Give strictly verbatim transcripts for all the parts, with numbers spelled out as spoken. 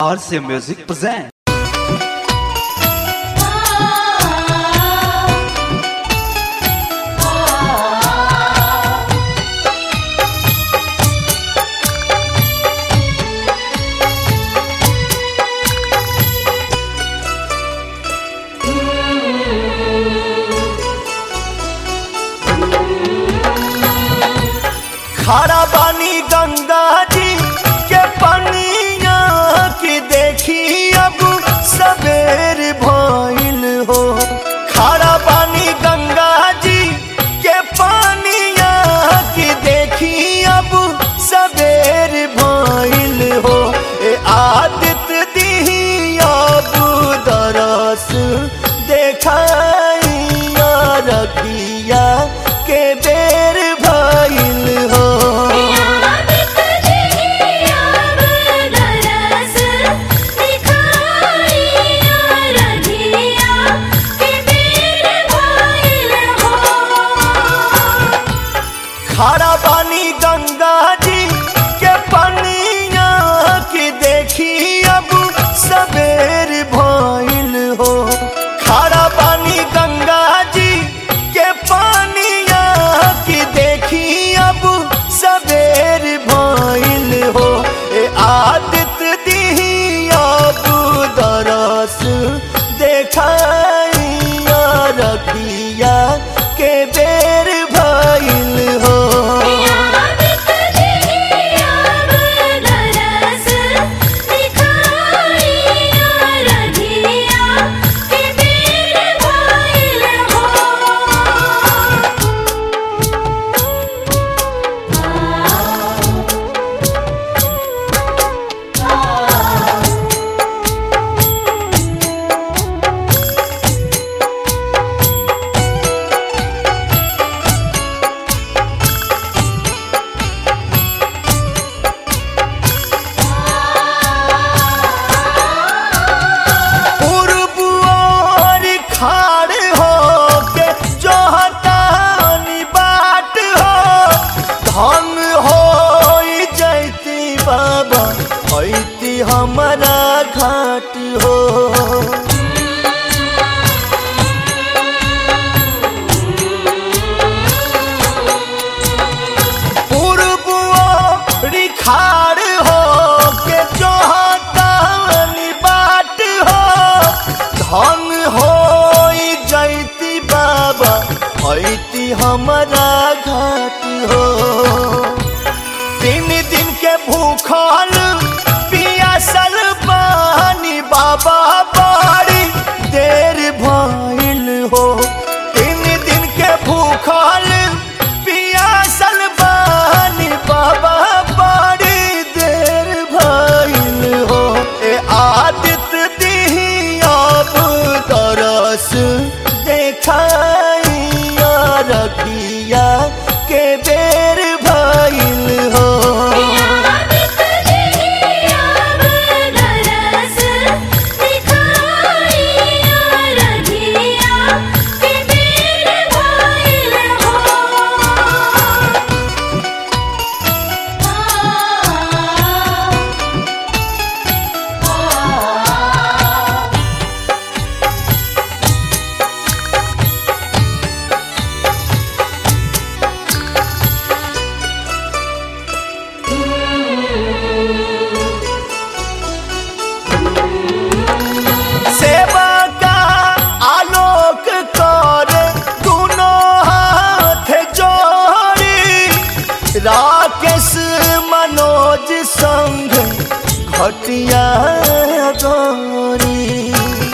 R C Music present. खारा बानी गंगा जी के पनिया की देखी अब सबेर भइल हो। खारा बानी गंगा जी के पनिया की देखी अब सबेर भइल हो। ए आदित्य दी अब दरस देखाइया रखिया के बेर भइल हो। खारा बानी गंगा जी के पनिया की देखी अब सबेर भइल हो। खारा बानी गंगा जी के पनिया की देखी अब सबेर भइल हो। ए आदित्य दी अब दरस देखाइया रखिया के बेर भइल हो। धन हो जैती बाबा ऐती हमारा घाट हो। पूर्वोरी खाड़ हो के जोहतानी बाट हो। धन हो जैती बाबा ऐती हमारा घाट हो। तीन दिन के भूखल पियासल पानी बाबा बड़ी देर भइल हो। तीन दिन के भूखल पियासल पानी बाबा बड़ी देर भइल हो। ए आदित्य दी अब तरस देखाइया रखिया के बेर भइल हो। राकेश मनोज संग घटिया गौरी।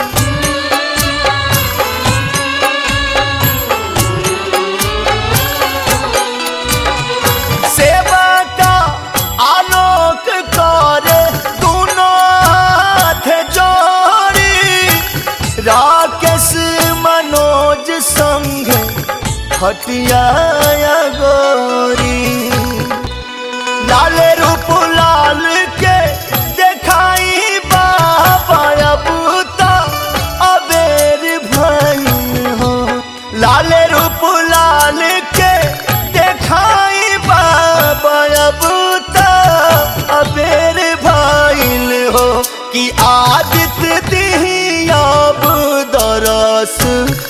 सेवा का आलोक करे दोनों हाथ जोड़ी। राकेश मनोज संग घटिया गौरी। लाल रूप लाल के देखाई बाबा अब तो अबेर भइल हो। लाल रूप लाल के देखाई बाबा अब तो अबेर भइल हो। कि आदित्य दिही अब दरस